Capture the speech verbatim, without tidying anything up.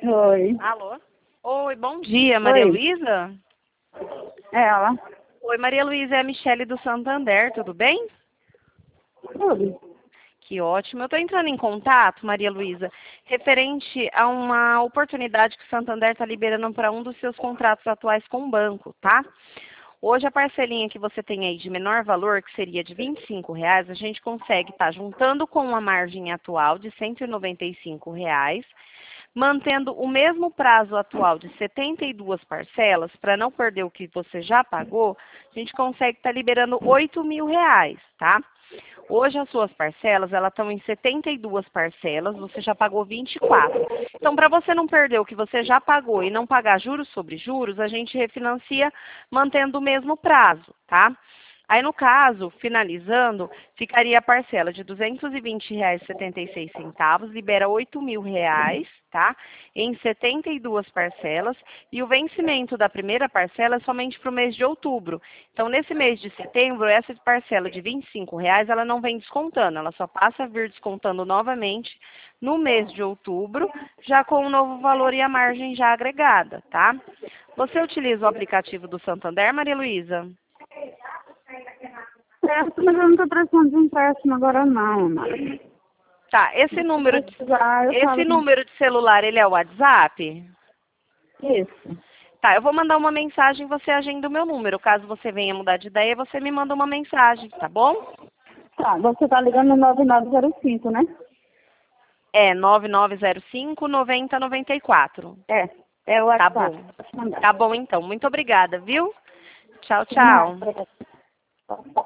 Oi. Alô? Oi, bom dia, Maria Oi. Luísa? Ela. Oi, Maria Luísa, é a Michele do Santander, tudo bem? Tudo. Que ótimo. Eu estou entrando em contato, Maria Luísa, referente a uma oportunidade que o Santander está liberando para um dos seus contratos atuais com o banco, tá? Hoje a parcelinha que você tem aí de menor valor, que seria de vinte e cinco reais, a gente consegue estar juntando com a margem atual de cento e noventa e cinco reais, mantendo o mesmo prazo atual de setenta e duas parcelas, para não perder o que você já pagou, a gente consegue estar liberando oito mil reais, tá? Hoje as suas parcelas, elas estão em setenta e duas parcelas, você já pagou vinte e quatro. Então, para você não perder o que você já pagou e não pagar juros sobre juros, a gente refinancia mantendo o mesmo prazo, tá? Aí, no caso, finalizando, ficaria a parcela de duzentos e vinte reais e setenta e seis centavos, libera oito mil reais, tá? Em setenta e duas parcelas, e o vencimento da primeira parcela é somente para o mês de outubro. Então, nesse mês de setembro, essa parcela de vinte e cinco reais, ela não vem descontando, ela só passa a vir descontando novamente no mês de outubro, já com o novo valor e a margem já agregada, tá? Você utiliza o aplicativo do Santander, Maria Luísa? Certo, mas eu não estou precisando de empréstimo agora não, Mari. Tá, esse número, de, Precisar, eu esse falo com... número de celular, ele é o WhatsApp? Isso. Tá, eu vou mandar uma mensagem, você agenda o meu número. Caso você venha mudar de ideia, você me manda uma mensagem, tá bom? Tá, você tá ligando no nove nove zero cinco, né? É, nove nove zero cinco, nove zero nove quatro. É, é o Tá WhatsApp. bom. Pode mandar. Tá bom, então. Muito obrigada, viu? Tchau, Não, tchau. obrigada.